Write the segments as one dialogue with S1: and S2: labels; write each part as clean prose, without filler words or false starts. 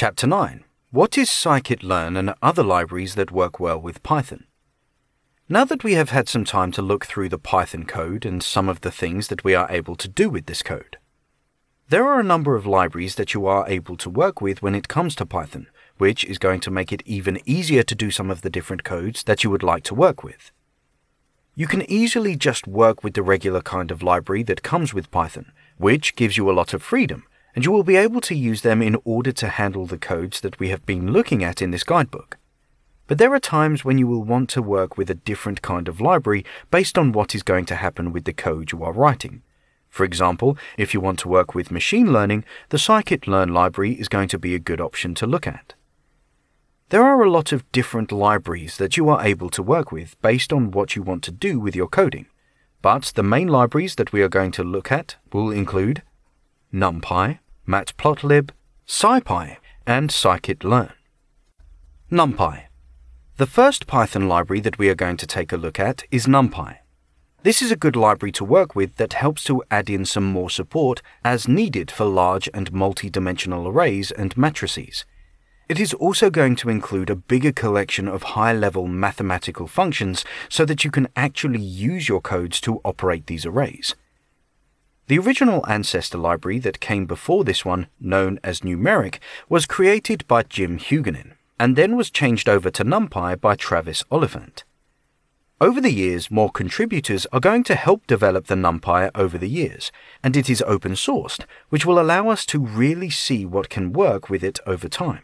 S1: Chapter 9. What is scikit-learn and other libraries that work well with Python? Now that we have had some time to look through the Python code and some of the things that we are able to do with this code, there are a number of libraries that you are able to work with when it comes to Python, which is going to make it even easier to do some of the different codes that you would like to work with. You can easily just work with the regular kind of library that comes with Python, which gives you a lot of freedom, and you will be able to use them in order to handle the codes that we have been looking at in this guidebook. But there are times when you will want to work with a different kind of library based on what is going to happen with the code you are writing. For example, if you want to work with machine learning, the scikit-learn library is going to be a good option to look at. There are a lot of different libraries that you are able to work with based on what you want to do with your coding, but the main libraries that we are going to look at will include NumPy, Matplotlib, SciPy, and scikit-learn. NumPy. The first Python library that we are going to take a look at is NumPy. This is a good library to work with that helps to add in some more support as needed for large and multi-dimensional arrays and matrices. It is also going to include a bigger collection of high-level mathematical functions so that you can actually use your codes to operate these arrays. The original ancestor library that came before this one, known as Numeric, was created by Jim Huguenin, and then was changed over to NumPy by Travis Oliphant. Over the years, more contributors are going to help develop the NumPy over the years, and it is open-sourced, which will allow us to really see what can work with it over time.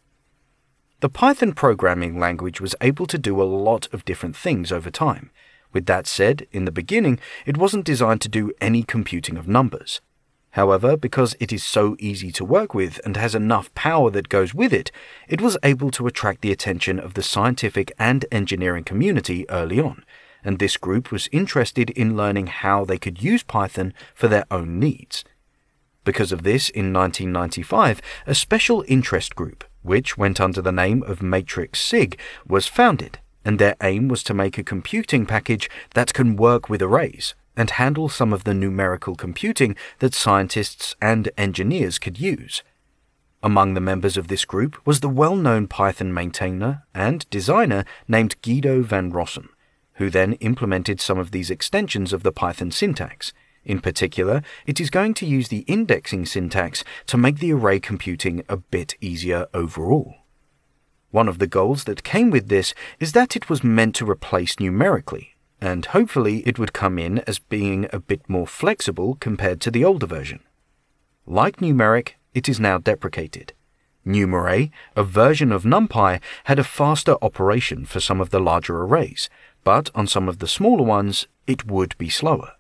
S1: The Python programming language was able to do a lot of different things over time. With that said, in the beginning, it wasn't designed to do any computing of numbers. However, because it is so easy to work with and has enough power that goes with it, it was able to attract the attention of the scientific and engineering community early on, and this group was interested in learning how they could use Python for their own needs. Because of this, in 1995, a special interest group, which went under the name of Matrix-SIG, was founded, and their aim was to make a computing package that can work with arrays and handle some of the numerical computing that scientists and engineers could use. Among the members of this group was the well-known Python maintainer and designer named Guido van Rossum, who then implemented some of these extensions of the Python syntax. In particular, it is going to use the indexing syntax to make the array computing a bit easier overall. One of the goals that came with this is that it was meant to replace numerically, and hopefully it would come in as being a bit more flexible compared to the older version. Like Numeric, it is now deprecated. Numeray, a version of NumPy, had a faster operation for some of the larger arrays, but on some of the smaller ones, it would be slower.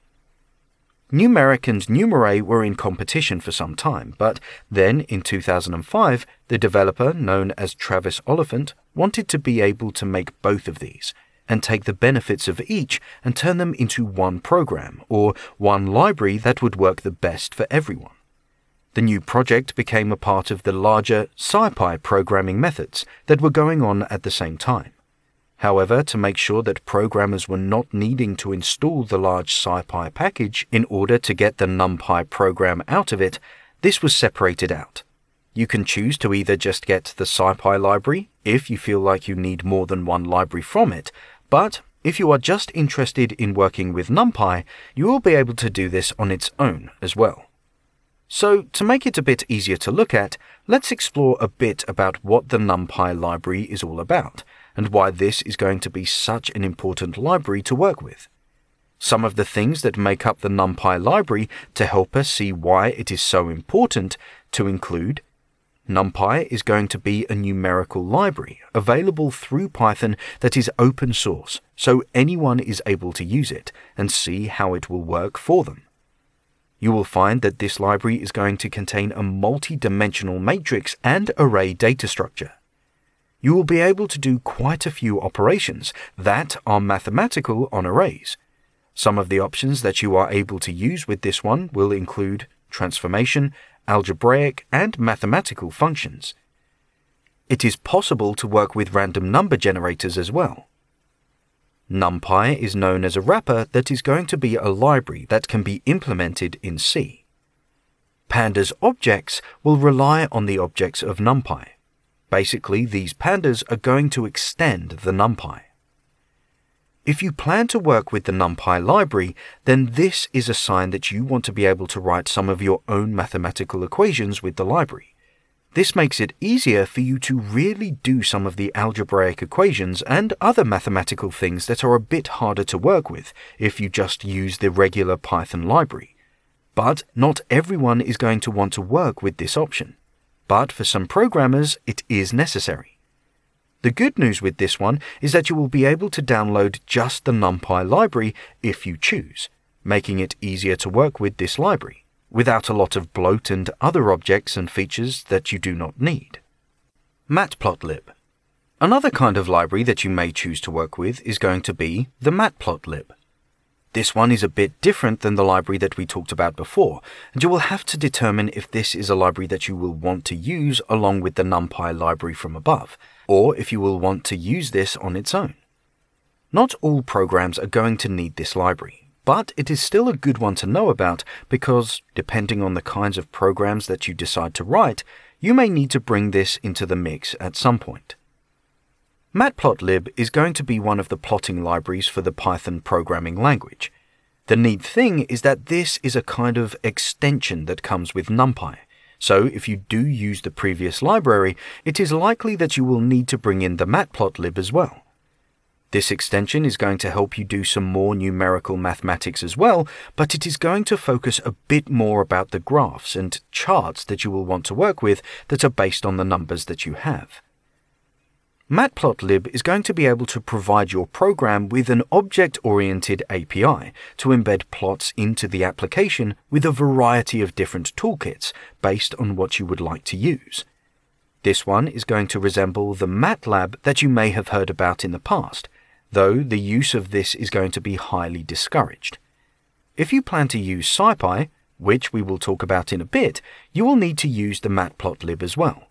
S1: Numeric and Numeray were in competition for some time, but then in 2005, the developer, known as Travis Oliphant, wanted to be able to make both of these, and take the benefits of each and turn them into one program, or one library that would work the best for everyone. The new project became a part of the larger SciPy programming methods that were going on at the same time. However, to make sure that programmers were not needing to install the large SciPy package in order to get the NumPy program out of it, this was separated out. You can choose to either just get the SciPy library if you feel like you need more than one library from it, but if you are just interested in working with NumPy, you will be able to do this on its own as well. So, to make it a bit easier to look at, let's explore a bit about what the NumPy library is all about, and why this is going to be such an important library to work with. Some of the things that make up the NumPy library to help us see why it is so important to include: NumPy is going to be a numerical library available through Python that is open source, so anyone is able to use it and see how it will work for them. You will find that this library is going to contain a multi-dimensional matrix and array data structure. You will be able to do quite a few operations that are mathematical on arrays. Some of the options that you are able to use with this one will include transformation, algebraic, and mathematical functions. It is possible to work with random number generators as well. NumPy is known as a wrapper that is going to be a library that can be implemented in C. Pandas objects will rely on the objects of NumPy. Basically, these pandas are going to extend the NumPy. If you plan to work with the NumPy library, then this is a sign that you want to be able to write some of your own mathematical equations with the library. This makes it easier for you to really do some of the algebraic equations and other mathematical things that are a bit harder to work with if you just use the regular Python library. But not everyone is going to want to work with this option. But for some programmers, it is necessary. The good news with this one is that you will be able to download just the NumPy library if you choose, making it easier to work with this library, without a lot of bloat and other objects and features that you do not need. Matplotlib. Another kind of library that you may choose to work with is going to be the Matplotlib. This one is a bit different than the library that we talked about before, and you will have to determine if this is a library that you will want to use along with the NumPy library from above, or if you will want to use this on its own. Not all programs are going to need this library, but it is still a good one to know about because, depending on the kinds of programs that you decide to write, you may need to bring this into the mix at some point. Matplotlib is going to be one of the plotting libraries for the Python programming language. The neat thing is that this is a kind of extension that comes with NumPy, so if you do use the previous library, it is likely that you will need to bring in the Matplotlib as well. This extension is going to help you do some more numerical mathematics as well, but it is going to focus a bit more about the graphs and charts that you will want to work with that are based on the numbers that you have. Matplotlib is going to be able to provide your program with an object-oriented API to embed plots into the application with a variety of different toolkits based on what you would like to use. This one is going to resemble the MATLAB that you may have heard about in the past, though the use of this is going to be highly discouraged. If you plan to use SciPy, which we will talk about in a bit, you will need to use the Matplotlib as well.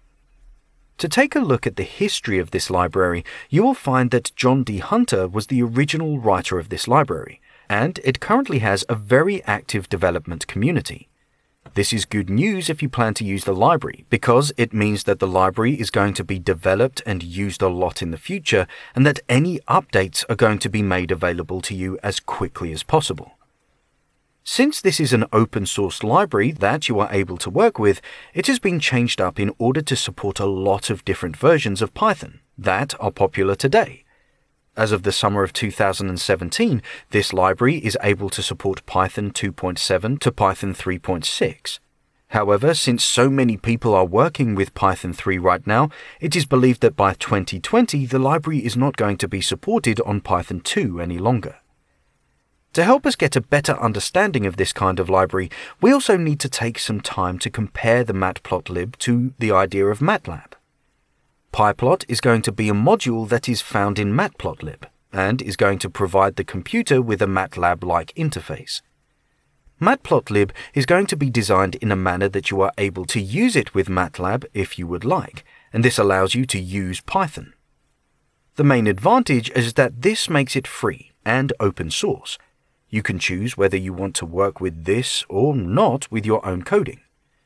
S1: To take a look at the history of this library, you will find that John D. Hunter was the original writer of this library, and it currently has a very active development community. This is good news if you plan to use the library, because it means that the library is going to be developed and used a lot in the future, and that any updates are going to be made available to you as quickly as possible. Since this is an open source library that you are able to work with, it has been changed up in order to support a lot of different versions of Python that are popular today. As of the summer of 2017, this library is able to support Python 2.7 to Python 3.6. However, since so many people are working with Python 3 right now, it is believed that by 2020 the library is not going to be supported on Python 2 any longer. To help us get a better understanding of this kind of library, we also need to take some time to compare the Matplotlib to the idea of MATLAB. PyPlot is going to be a module that is found in Matplotlib and is going to provide the computer with a MATLAB-like interface. Matplotlib is going to be designed in a manner that you are able to use it with MATLAB if you would like, and this allows you to use Python. The main advantage is that this makes it free and open source. You can choose whether you want to work with this or not with your own coding.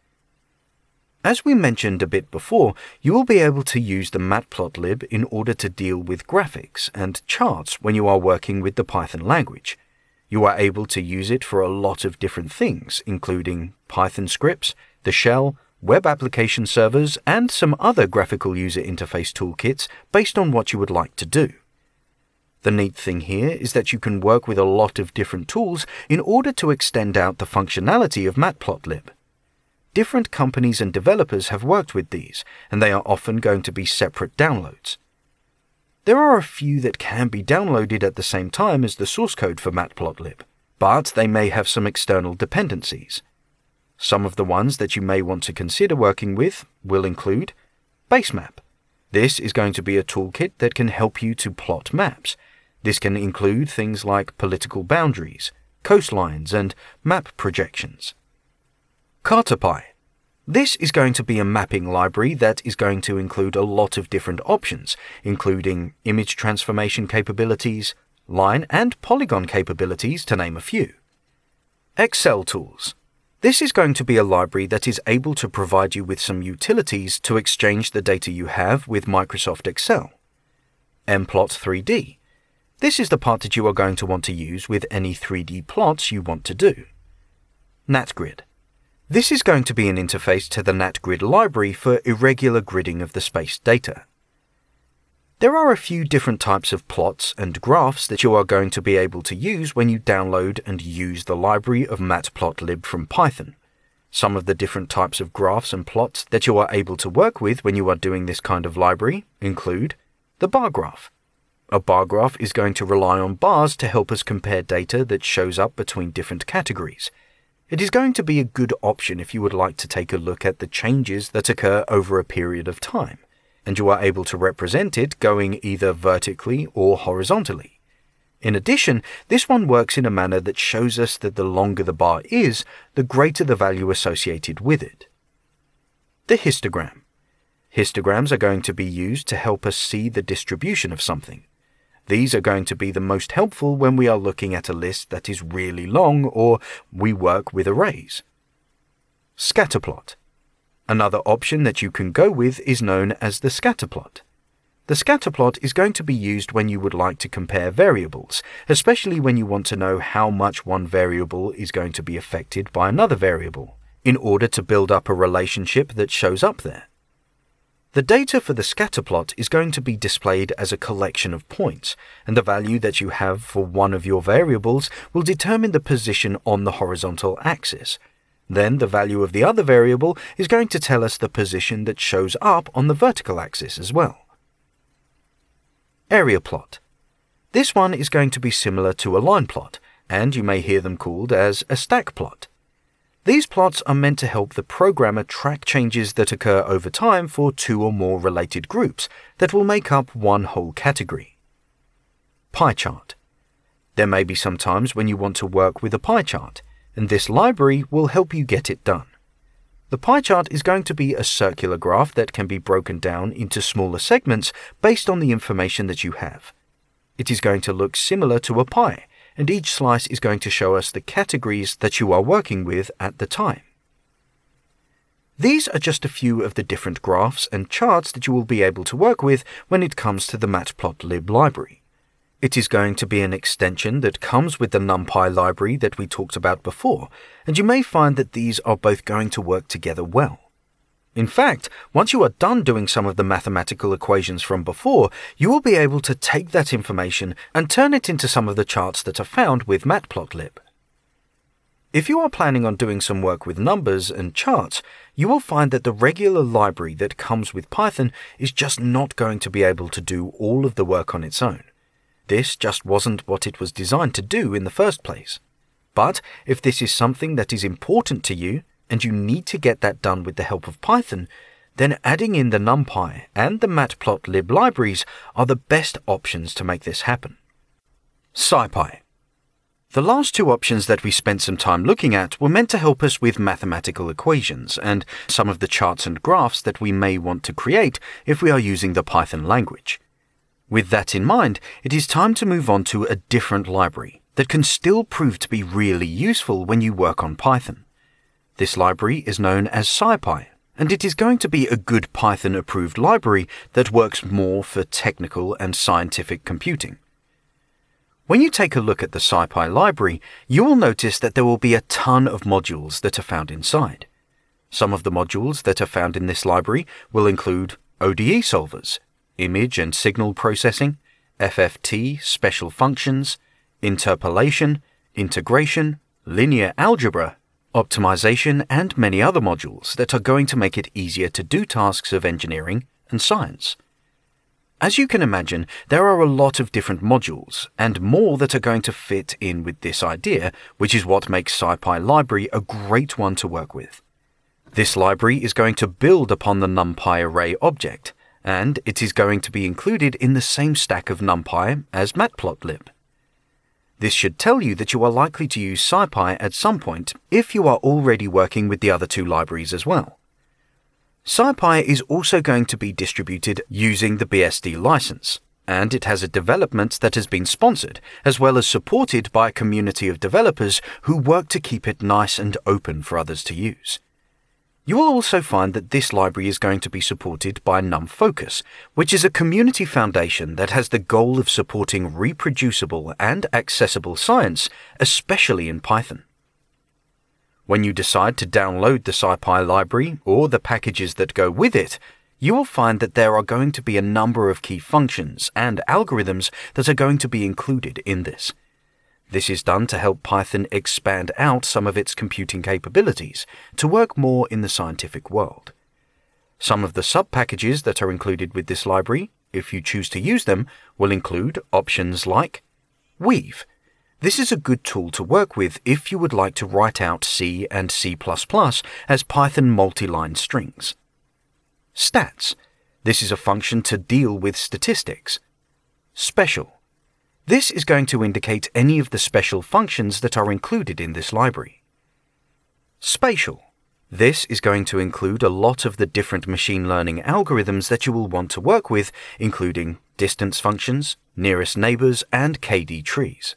S1: As we mentioned a bit before, you will be able to use the Matplotlib in order to deal with graphics and charts when you are working with the Python language. You are able to use it for a lot of different things, including Python scripts, the shell, web application servers, and some other graphical user interface toolkits based on what you would like to do. The neat thing here is that you can work with a lot of different tools in order to extend out the functionality of Matplotlib. Different companies and developers have worked with these, and they are often going to be separate downloads. There are a few that can be downloaded at the same time as the source code for Matplotlib, but they may have some external dependencies. Some of the ones that you may want to consider working with will include Basemap. This is going to be a toolkit that can help you to plot maps. This can include things like political boundaries, coastlines, and map projections. Cartopy. This is going to be a mapping library that is going to include a lot of different options, including image transformation capabilities, line and polygon capabilities, to name a few. Excel tools. This is going to be a library that is able to provide you with some utilities to exchange the data you have with Microsoft Excel. mplot3d. This is the part that you are going to want to use with any 3D plots you want to do. NatGrid. This is going to be an interface to the NatGrid library for irregular gridding of the space data. There are a few different types of plots and graphs that you are going to be able to use when you download and use the library of matplotlib from Python. Some of the different types of graphs and plots that you are able to work with when you are doing this kind of library include the bar graph. A bar graph is going to rely on bars to help us compare data that shows up between different categories. It is going to be a good option if you would like to take a look at the changes that occur over a period of time, and you are able to represent it going either vertically or horizontally. In addition, this one works in a manner that shows us that the longer the bar is, the greater the value associated with it. The histogram. Histograms are going to be used to help us see the distribution of something. These are going to be the most helpful when we are looking at a list that is really long or we work with arrays. Scatterplot. Another option that you can go with is known as the scatterplot. The scatterplot is going to be used when you would like to compare variables, especially when you want to know how much one variable is going to be affected by another variable, in order to build up a relationship that shows up there. The data for the scatterplot is going to be displayed as a collection of points, and the value that you have for one of your variables will determine the position on the horizontal axis. Then the value of the other variable is going to tell us the position that shows up on the vertical axis as well. Area plot. This one is going to be similar to a line plot, and you may hear them called as a stack plot. These plots are meant to help the programmer track changes that occur over time for two or more related groups that will make up one whole category. Pie chart. There may be some times when you want to work with a pie chart, and this library will help you get it done. The pie chart is going to be a circular graph that can be broken down into smaller segments based on the information that you have. It is going to look similar to a pie, and each slice is going to show us the categories that you are working with at the time. These are just a few of the different graphs and charts that you will be able to work with when it comes to the matplotlib library. It is going to be an extension that comes with the NumPy library that we talked about before, and you may find that these are both going to work together well. In fact, once you are done doing some of the mathematical equations from before, you will be able to take that information and turn it into some of the charts that are found with matplotlib. If you are planning on doing some work with numbers and charts, you will find that the regular library that comes with Python is just not going to be able to do all of the work on its own. This just wasn't what it was designed to do in the first place. But if this is something that is important to you, and you need to get that done with the help of Python, then adding in the NumPy and the matplotlib libraries are the best options to make this happen. SciPy. The last two options that we spent some time looking at were meant to help us with mathematical equations and some of the charts and graphs that we may want to create if we are using the Python language. With that in mind, it is time to move on to a different library that can still prove to be really useful when you work on Python. This library is known as SciPy, and it is going to be a good Python-approved library that works more for technical and scientific computing. When you take a look at the SciPy library, you will notice that there will be a ton of modules that are found inside. Some of the modules that are found in this library will include ODE solvers, image and signal processing, FFT special functions, interpolation, integration, linear algebra, optimization, and many other modules that are going to make it easier to do tasks of engineering and science. As you can imagine, there are a lot of different modules, and more that are going to fit in with this idea, which is what makes SciPy library a great one to work with. This library is going to build upon the NumPy array object, and it is going to be included in the same stack of NumPy as matplotlib. This should tell you that you are likely to use SciPy at some point if you are already working with the other two libraries as well. SciPy is also going to be distributed using the BSD license, and it has a development that has been sponsored, as well as supported by a community of developers who work to keep it nice and open for others to use. You will also find that this library is going to be supported by NumFocus, which is a community foundation that has the goal of supporting reproducible and accessible science, especially in Python. When you decide to download the SciPy library or the packages that go with it, you will find that there are going to be a number of key functions and algorithms that are going to be included in this. This is done to help Python expand out some of its computing capabilities to work more in the scientific world. Some of the sub-packages that are included with this library, if you choose to use them, will include options like Weave. This is a good tool to work with if you would like to write out C and C++ as Python multi-line strings. Stats. This is a function to deal with statistics. Special. This is going to indicate any of the special functions that are included in this library. Spatial. This is going to include a lot of the different machine learning algorithms that you will want to work with, including distance functions, nearest neighbors, and KD trees.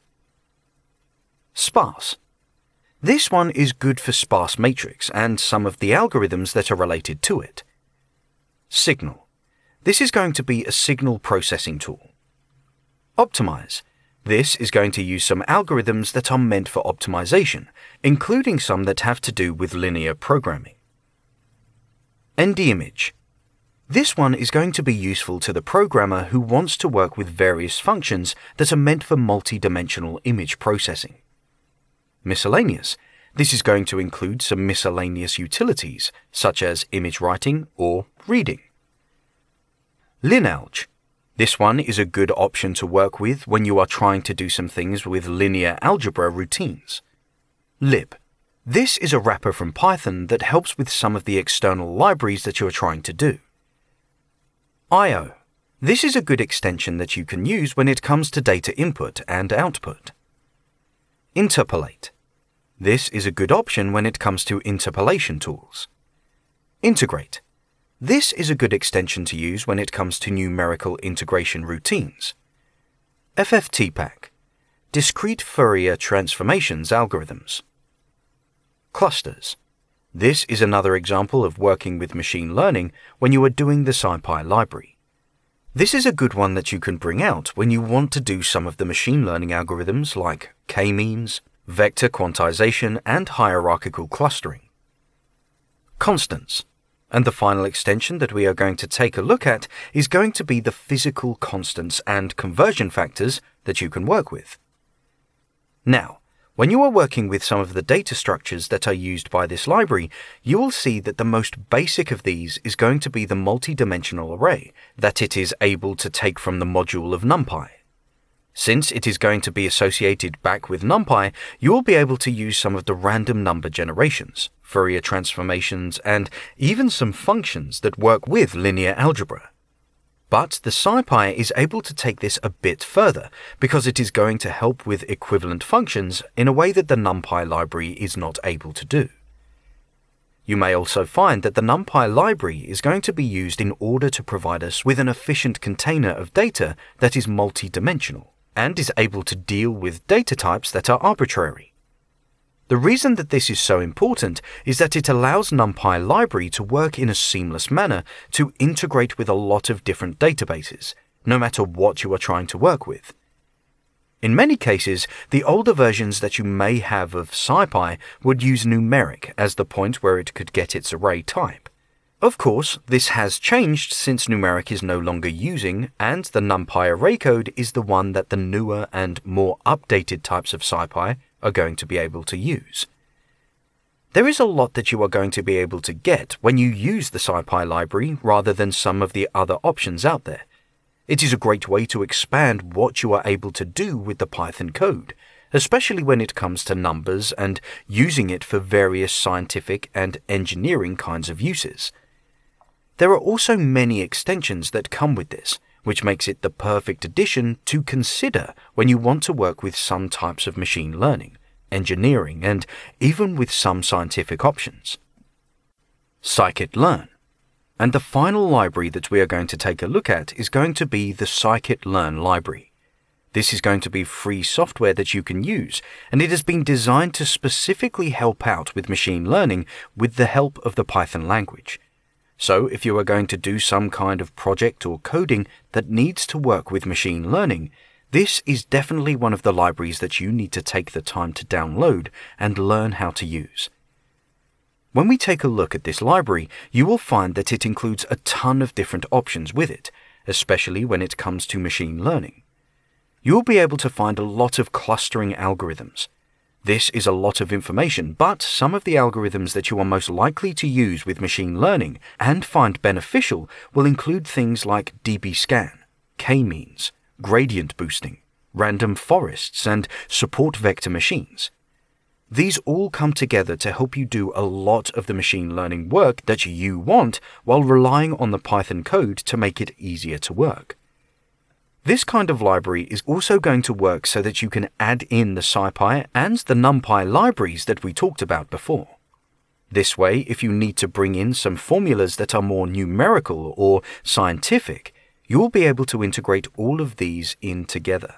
S1: Sparse. This one is good for sparse matrix and some of the algorithms that are related to it. Signal. This is going to be a signal processing tool. Optimize. This is going to use some algorithms that are meant for optimization, including some that have to do with linear programming. NdImage. This one is going to be useful to the programmer who wants to work with various functions that are meant for multi-dimensional image processing. Miscellaneous. This is going to include some miscellaneous utilities, such as image writing or reading. LinAlg. This one is a good option to work with when you are trying to do some things with linear algebra routines. Lib. This is a wrapper from Python that helps with some of the external libraries that you are trying to do. I/O. This is a good extension that you can use when it comes to data input and output. Interpolate. This is a good option when it comes to interpolation tools. Integrate. This is a good extension to use when it comes to numerical integration routines. FFTPack. Discrete Fourier transformations algorithms. Clusters. This is another example of working with machine learning when you are doing the SciPy library. This is a good one that you can bring out when you want to do some of the machine learning algorithms like k-means, vector quantization, and hierarchical clustering. Constants. And the final extension that we are going to take a look at is going to be the physical constants and conversion factors that you can work with. Now, when you are working with some of the data structures that are used by this library, you will see that the most basic of these is going to be the multi-dimensional array that it is able to take from the module of NumPy. Since it is going to be associated back with NumPy, you will be able to use some of the random number generations, Fourier transformations, and even some functions that work with linear algebra. But the SciPy is able to take this a bit further because it is going to help with equivalent functions in a way that the NumPy library is not able to do. You may also find that the NumPy library is going to be used in order to provide us with an efficient container of data that is multi-dimensional and is able to deal with data types that are arbitrary. The reason that this is so important is that it allows NumPy library to work in a seamless manner to integrate with a lot of different databases, no matter what you are trying to work with. In many cases, the older versions that you may have of SciPy would use numeric as the point where it could get its array type. Of course, this has changed since numeric is no longer using, and the NumPy array code is the one that the newer and more updated types of SciPy are going to be able to use. There is a lot that you are going to be able to get when you use the SciPy library rather than some of the other options out there. It is a great way to expand what you are able to do with the Python code, especially when it comes to numbers and using it for various scientific and engineering kinds of uses. There are also many extensions that come with this, which makes it the perfect addition to consider when you want to work with some types of machine learning, engineering, and even with some scientific options. Scikit-learn. And the final library that we are going to take a look at is going to be the scikit-learn library. This is going to be free software that you can use, and it has been designed to specifically help out with machine learning with the help of the Python language. So if you are going to do some kind of project or coding that needs to work with machine learning, this is definitely one of the libraries that you need to take the time to download and learn how to use. When we take a look at this library, you will find that it includes a ton of different options with it, especially when it comes to machine learning. You will be able to find a lot of clustering algorithms. This is a lot of information, but some of the algorithms that you are most likely to use with machine learning and find beneficial will include things like dbScan, k-means, gradient boosting, random forests, and support vector machines. These all come together to help you do a lot of the machine learning work that you want while relying on the Python code to make it easier to work. This kind of library is also going to work so that you can add in the SciPy and the NumPy libraries that we talked about before. This way, if you need to bring in some formulas that are more numerical or scientific, you will be able to integrate all of these in together.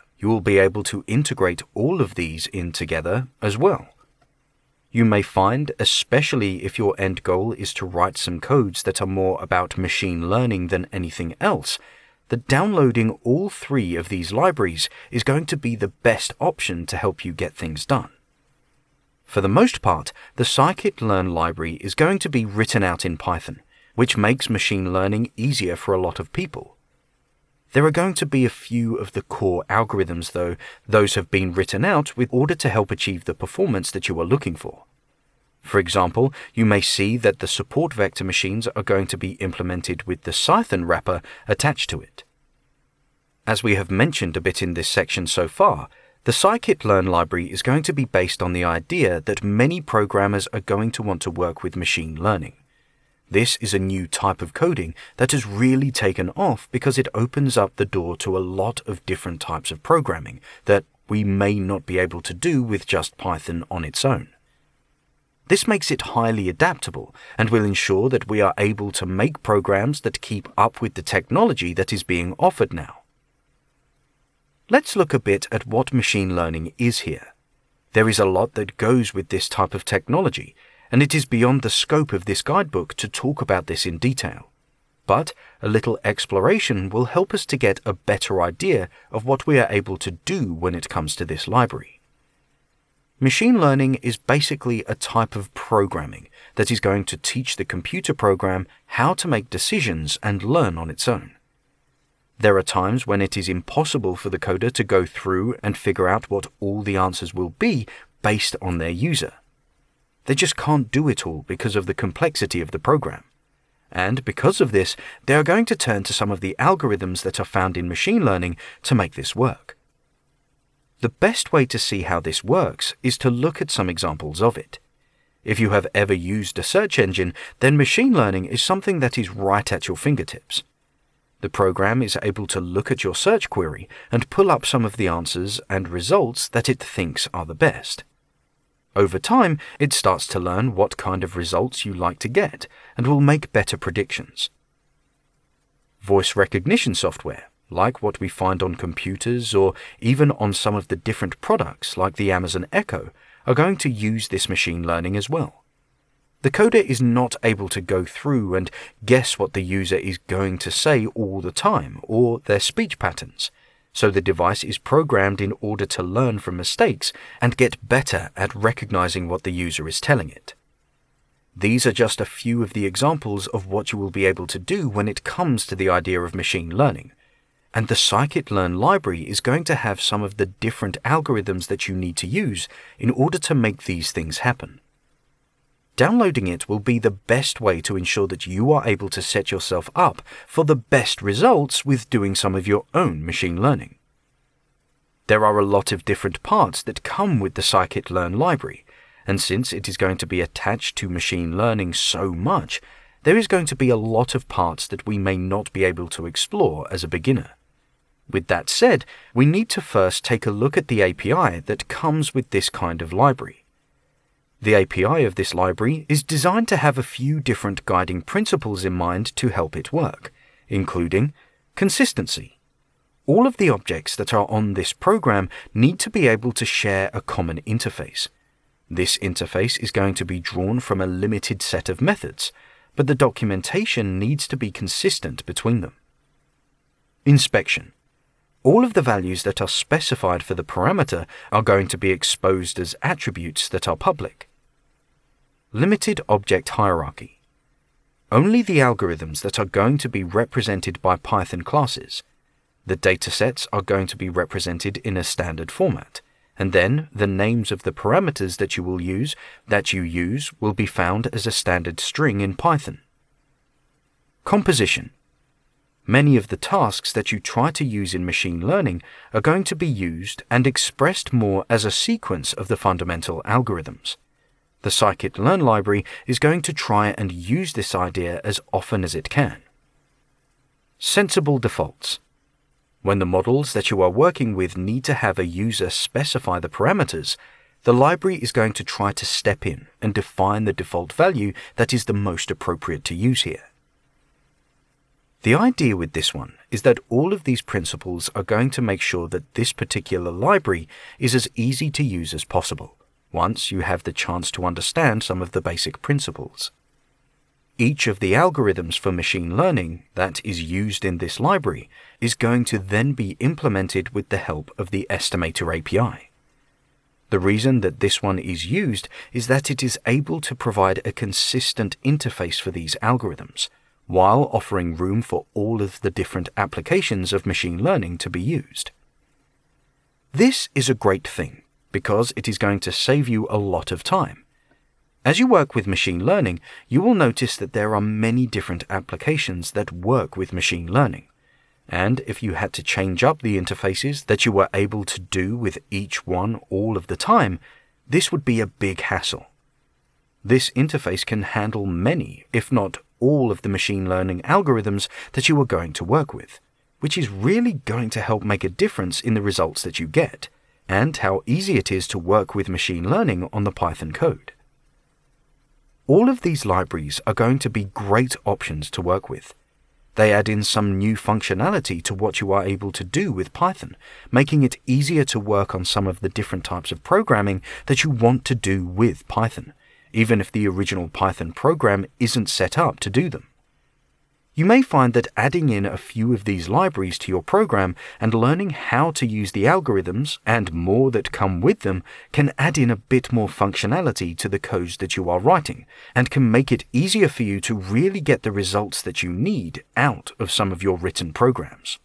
S1: As well. You may find, especially if your end goal is to write some codes that are more about machine learning than anything else, that downloading all three of these libraries is going to be the best option to help you get things done. For the most part, the scikit-learn library is going to be written out in Python, which makes machine learning easier for a lot of people. There are going to be a few of the core algorithms, though. Those have been written out in order to help achieve the performance that you are looking for. For example, you may see that the support vector machines are going to be implemented with the Cython wrapper attached to it. As we have mentioned a bit in this section so far, the scikit-learn library is going to be based on the idea that many programmers are going to want to work with machine learning. This is a new type of coding that has really taken off because it opens up the door to a lot of different types of programming that we may not be able to do with just Python on its own. This makes it highly adaptable and will ensure that we are able to make programs that keep up with the technology that is being offered now. Let's look a bit at what machine learning is here. There is a lot that goes with this type of technology, and it is beyond the scope of this guidebook to talk about this in detail. But a little exploration will help us to get a better idea of what we are able to do when it comes to this library. Machine learning is basically a type of programming that is going to teach the computer program how to make decisions and learn on its own. There are times when it is impossible for the coder to go through and figure out what all the answers will be based on their user. They just can't do it all because of the complexity of the program. And because of this, they are going to turn to some of the algorithms that are found in machine learning to make this work. The best way to see how this works is to look at some examples of it. If you have ever used a search engine, then machine learning is something that is right at your fingertips. The program is able to look at your search query and pull up some of the answers and results that it thinks are the best. Over time, it starts to learn what kind of results you like to get and will make better predictions. Voice recognition software, like what we find on computers or even on some of the different products like the Amazon Echo, are going to use this machine learning as well. The coder is not able to go through and guess what the user is going to say all the time or their speech patterns. So the device is programmed in order to learn from mistakes and get better at recognizing what the user is telling it. These are just a few of the examples of what you will be able to do when it comes to the idea of machine learning. And the scikit-learn library is going to have some of the different algorithms that you need to use in order to make these things happen. Downloading it will be the best way to ensure that you are able to set yourself up for the best results with doing some of your own machine learning. There are a lot of different parts that come with the scikit-learn library, and since it is going to be attached to machine learning so much, there is going to be a lot of parts that we may not be able to explore as a beginner. With that said, we need to first take a look at the API that comes with this kind of library. The API of this library is designed to have a few different guiding principles in mind to help it work, including consistency. All of the objects that are on this program need to be able to share a common interface. This interface is going to be drawn from a limited set of methods, but the documentation needs to be consistent between them. Inspection. All of the values that are specified for the parameter are going to be exposed as attributes that are public. Limited object hierarchy. Only the algorithms that are going to be represented by Python classes. The datasets are going to be represented in a standard format, and then the names of the parameters that you use will be found as a standard string in Python. Composition. Many of the tasks that you try to use in machine learning are going to be used and expressed more as a sequence of the fundamental algorithms. The scikit-learn library is going to try and use this idea as often as it can. Sensible defaults. When the models that you are working with need to have a user specify the parameters, the library is going to try to step in and define the default value that is the most appropriate to use here. The idea with this one is that all of these principles are going to make sure that this particular library is as easy to use as possible, once you have the chance to understand some of the basic principles. Each of the algorithms for machine learning that is used in this library is going to then be implemented with the help of the Estimator API. The reason that this one is used is that it is able to provide a consistent interface for these algorithms, while offering room for all of the different applications of machine learning to be used. This is a great thing because it is going to save you a lot of time. As you work with machine learning, you will notice that there are many different applications that work with machine learning. And if you had to change up the interfaces that you were able to do with each one all of the time, this would be a big hassle. This interface can handle many, if not all, of the machine learning algorithms that you are going to work with, which is really going to help make a difference in the results that you get, and how easy it is to work with machine learning on the Python code. All of these libraries are going to be great options to work with. They add in some new functionality to what you are able to do with Python, making it easier to work on some of the different types of programming that you want to do with Python, even if the original Python program isn't set up to do them. You may find that adding in a few of these libraries to your program and learning how to use the algorithms and more that come with them can add in a bit more functionality to the codes that you are writing and can make it easier for you to really get the results that you need out of some of your written programs.